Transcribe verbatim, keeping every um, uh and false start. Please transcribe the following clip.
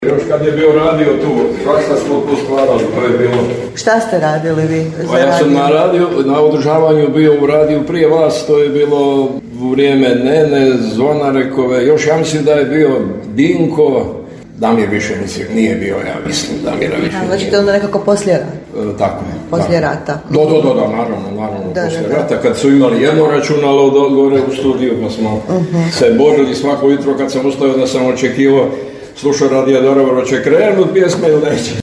Još kad je bio radio tu, svašta smo tu stvarali, to je bilo... Šta ste radili vi za Pa ja sam na, radio, na održavanju bio u radiju prije vas, to je bilo u vrijeme Nene, Zvonarekove, još ja mislim da je bio Dinko, Damir više mislim, nije bio, ja mislim, Damira više nije. Znači to onda nekako poslije rata? E, tako je. Poslije tako. rata? Do, do, do, da, naravno, naravno, da, poslije da, rata, kad su imali jedno računalo do, gore u studiju, pa smo uh-huh. se borili svako jutro kad sam ustao da sam očekivao, slušao Radio Dobro, će krenut pjesme ili neće.